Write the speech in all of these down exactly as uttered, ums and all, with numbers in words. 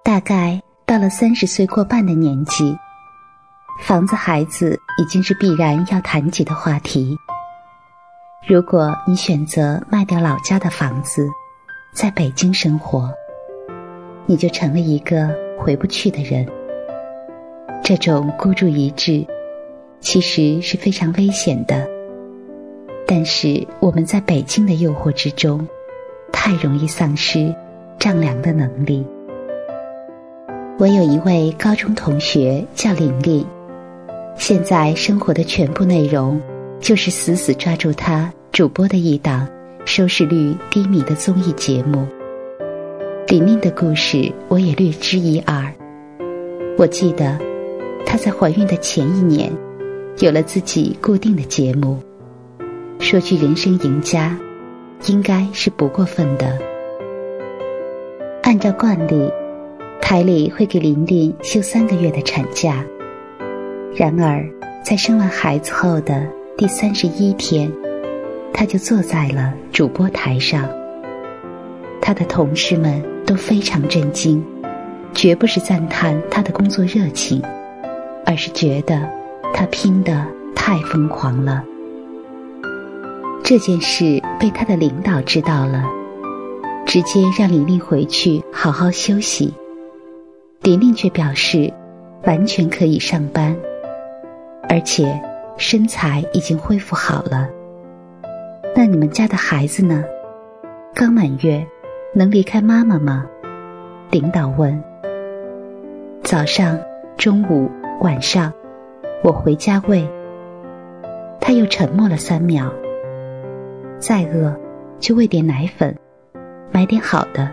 大概到了三十岁过半的年纪，房子孩子已经是必然要谈及的话题。如果你选择卖掉老家的房子，在北京生活，你就成了一个回不去的人。这种孤注一掷其实是非常危险的，但是我们在北京的诱惑之中，太容易丧失丈量的能力。我有一位高中同学叫琳琳，现在生活的全部内容就是死死抓住她主播的一档收视率低迷的综艺节目。琳琳的故事我也略知一二。我记得她在怀孕的前一年有了自己固定的节目，说句人生赢家应该是不过分的。按照惯例，台里会给琳琳休三个月的产假，然而在生完孩子后的第三十一天，她就坐在了主播台上。她的同事们都非常震惊，绝不是赞叹她的工作热情，而是觉得她拼得太疯狂了。这件事被她的领导知道了，直接让琳琳回去好好休息。琳琳却表示完全可以上班，而且身材已经恢复好了。那你们家的孩子呢？刚满月，能离开妈妈吗？领导问。早上、中午、晚上，我回家喂。他又沉默了三秒。再饿就喂点奶粉，买点好的。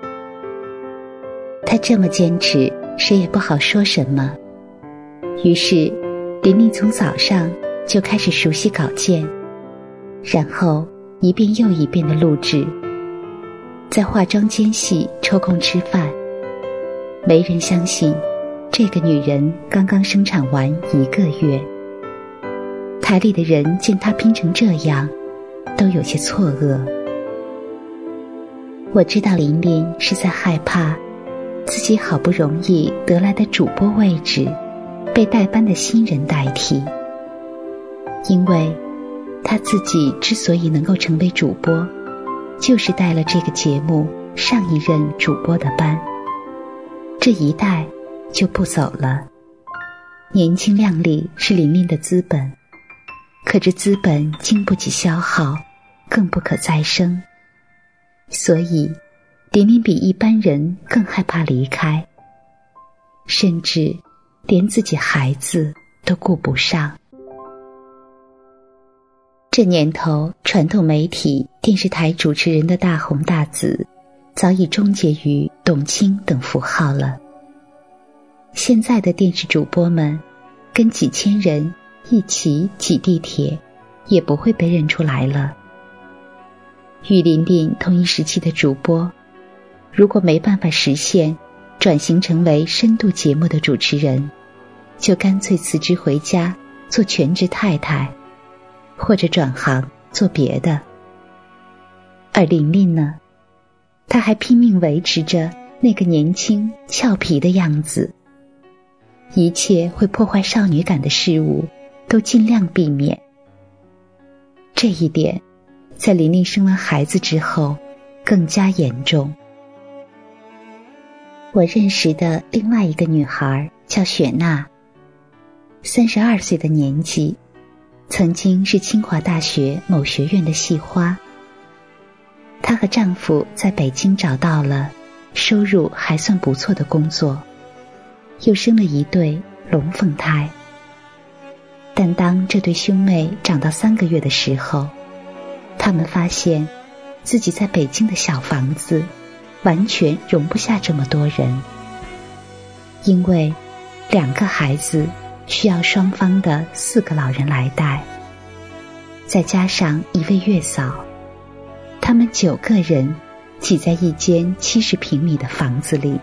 他这么坚持，谁也不好说什么。于是琳琳从早上就开始熟悉稿件，然后一遍又一遍的录制，在化妆间隙抽空吃饭。没人相信这个女人刚刚生产完一个月。台里的人见她拼成这样，都有些错愕。我知道琳琳是在害怕自己好不容易得来的主播位置被代班的新人代替，因为她自己之所以能够成为主播，就是带了这个节目上一任主播的班，这一代就不走了。年轻靓丽是琳琳的资本，可这资本经不起消耗，更不可再生，所以琳琳比一般人更害怕离开，甚至连自己孩子都顾不上。这年头，传统媒体电视台主持人的大红大紫早已终结于董卿等符号了。现在的电视主播们跟几千人一起挤地铁，也不会被认出来了。与琳琳同一时期的主播，如果没办法实现转型成为深度节目的主持人，就干脆辞职回家做全职太太，或者转行做别的。而琳琳呢，她还拼命维持着那个年轻俏皮的样子，一切会破坏少女感的事物都尽量避免。这一点在琳琳生完孩子之后更加严重。我认识的另外一个女孩叫雪娜，三十二岁的年纪，曾经是清华大学某学院的系花。她和丈夫在北京找到了收入还算不错的工作，又生了一对龙凤胎。但当这对兄妹长到三个月的时候，他们发现自己在北京的小房子完全容不下这么多人，因为两个孩子需要双方的四个老人来带，再加上一位月嫂，他们九个人挤在一间七十平米的房子里。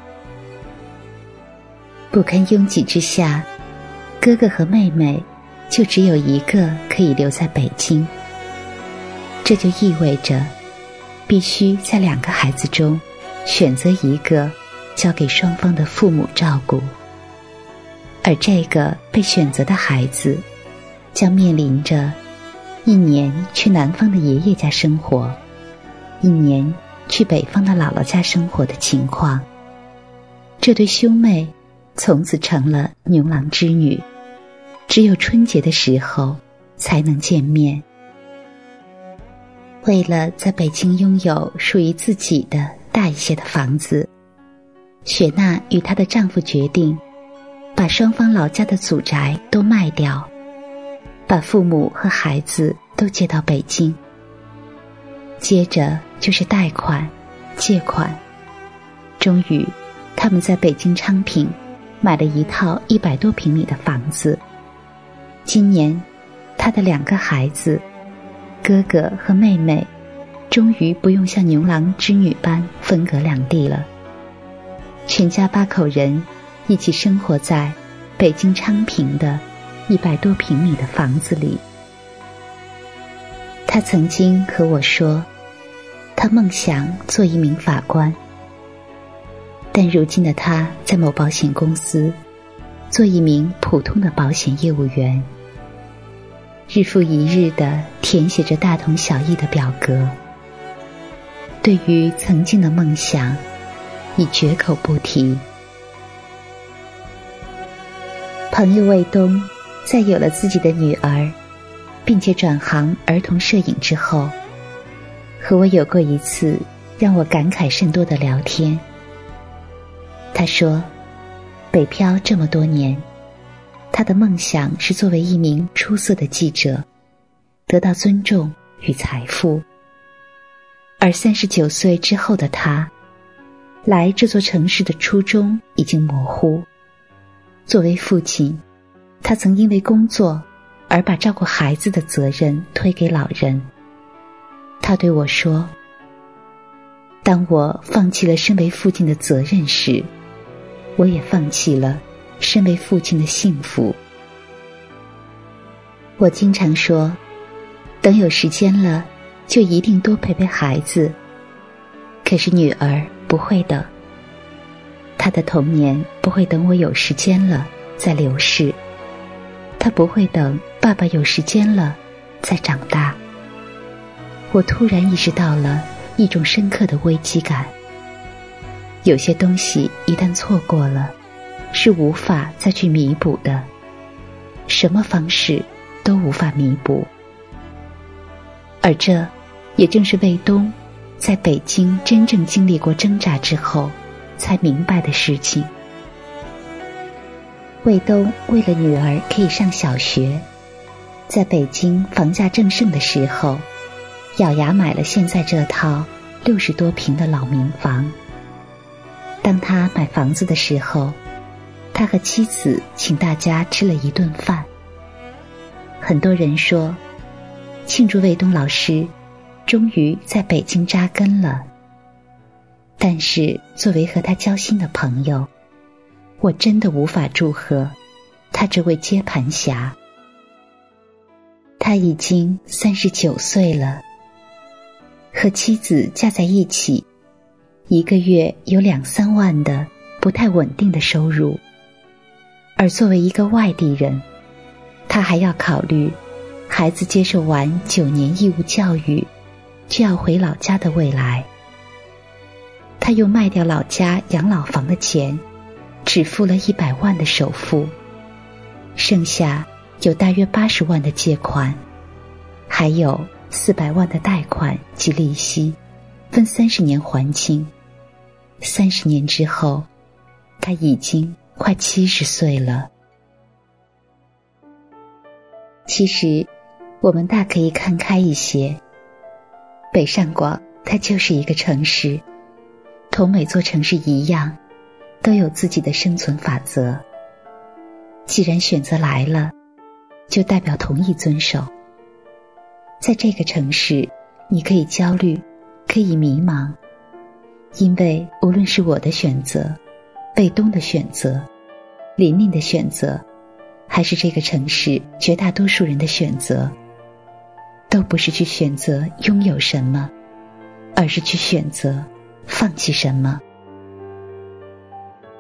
不堪拥挤之下，哥哥和妹妹就只有一个可以留在北京。这就意味着必须在两个孩子中选择一个交给双方的父母照顾，而这个被选择的孩子将面临着一年去南方的爷爷家生活，一年去北方的姥姥家生活的情况。这对兄妹从此成了牛郎织女，只有春节的时候才能见面。为了在北京拥有属于自己的大一些的房子，雪娜与她的丈夫决定把双方老家的祖宅都卖掉，把父母和孩子都接到北京。接着就是贷款、借款，终于他们在北京昌平买了一套一百多平米的房子。今年他的两个孩子，哥哥和妹妹，终于不用像牛郎织女般分隔两地了。全家八口人一起生活在北京昌平的一百多平米的房子里。他曾经和我说，他梦想做一名法官，但如今的他在某保险公司做一名普通的保险业务员，日复一日地填写着大同小异的表格。对于曾经的梦想，已绝口不提。朋友卫东在有了自己的女儿，并且转行儿童摄影之后，和我有过一次让我感慨甚多的聊天。他说，北漂这么多年，他的梦想是作为一名出色的记者，得到尊重与财富。而三十九岁之后的他，来这座城市的初衷已经模糊。作为父亲，他曾因为工作而把照顾孩子的责任推给老人。他对我说，当我放弃了身为父亲的责任时，我也放弃了身为父亲的幸福。我经常说，等有时间了，就一定多陪陪孩子。可是女儿不会等，她的童年不会等我有时间了再流逝，她不会等爸爸有时间了再长大。我突然意识到了一种深刻的危机感，有些东西一旦错过了，是无法再去弥补的，什么方式都无法弥补。而这也正是卫东在北京真正经历过挣扎之后才明白的事情。卫东为了女儿可以上小学，在北京房价正盛的时候，咬牙买了现在这套六十多平的老民房。当他买房子的时候，他和妻子请大家吃了一顿饭。很多人说，庆祝卫东老师终于在北京扎根了。但是作为和他交心的朋友，我真的无法祝贺他这位接盘侠。他已经三十九岁了，和妻子嫁在一起，一个月有两三万的不太稳定的收入。而作为一个外地人，他还要考虑孩子接受完九年义务教育就要回老家的未来。他又卖掉老家养老房的钱，只付了一百万的首付，剩下有大约八十万的借款，还有四百万的贷款及利息，分三十年还清。三十年之后，他已经快七十岁了。其实我们大可以看开一些，北上广它就是一个城市，同每座城市一样，都有自己的生存法则。既然选择来了，就代表同意遵守。在这个城市，你可以焦虑，可以迷茫，因为无论是我的选择，卫东的选择，琳琳的选择，还是这个城市绝大多数人的选择，都不是去选择拥有什么，而是去选择放弃什么。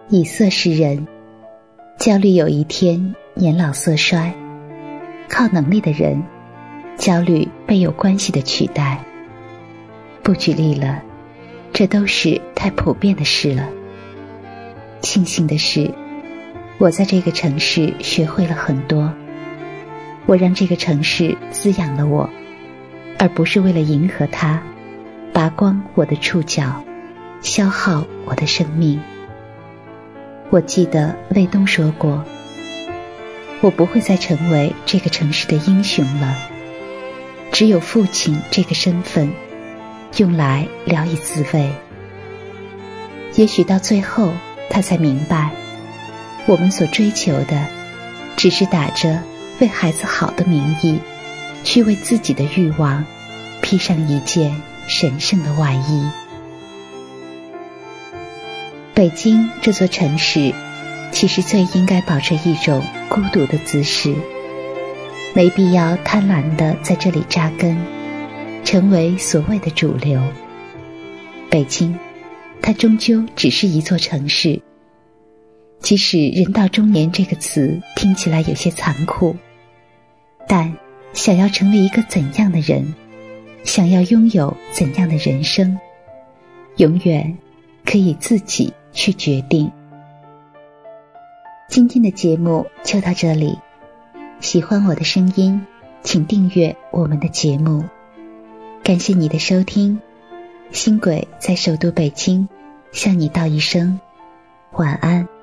以色示人，焦虑有一天年老色衰。靠能力的人，焦虑被有关系的取代。不举例了，这都是太普遍的事了。庆幸的是，我在这个城市学会了很多，我让这个城市滋养了我，而不是为了迎合它，拔光我的触角，消耗我的生命。我记得卫东说过，我不会再成为这个城市的英雄了，只有父亲这个身份用来聊以自慰。也许到最后他才明白，我们所追求的只是打着为孩子好的名义，去为自己的欲望披上一件神圣的外衣。北京这座城市其实最应该保持一种孤独的姿势，没必要贪婪地在这里扎根，成为所谓的主流。北京，它终究只是一座城市。即使人到中年这个词听起来有些残酷，但想要成为一个怎样的人，想要拥有怎样的人生，永远可以自己去决定。今天的节目就到这里，喜欢我的声音，请订阅我们的节目。感谢你的收听，星轨在首都北京向你道一声晚安。